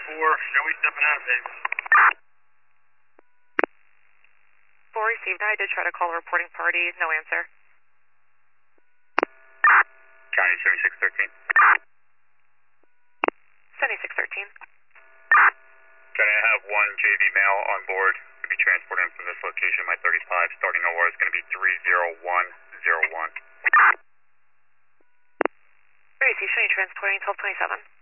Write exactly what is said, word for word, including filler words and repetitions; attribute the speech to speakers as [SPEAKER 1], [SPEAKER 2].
[SPEAKER 1] four, Joey stepping out, baby.
[SPEAKER 2] four received. I did try to call the reporting party. No answer.
[SPEAKER 1] County seventy-six thirteen.
[SPEAKER 2] seventy-six thirteen.
[SPEAKER 1] Can I have one J V male on board? We'll be transporting from this location, my thirty-five. Starting O R is going to be three zero one zero one.
[SPEAKER 2] Receive, showing transporting twelve twenty-seven.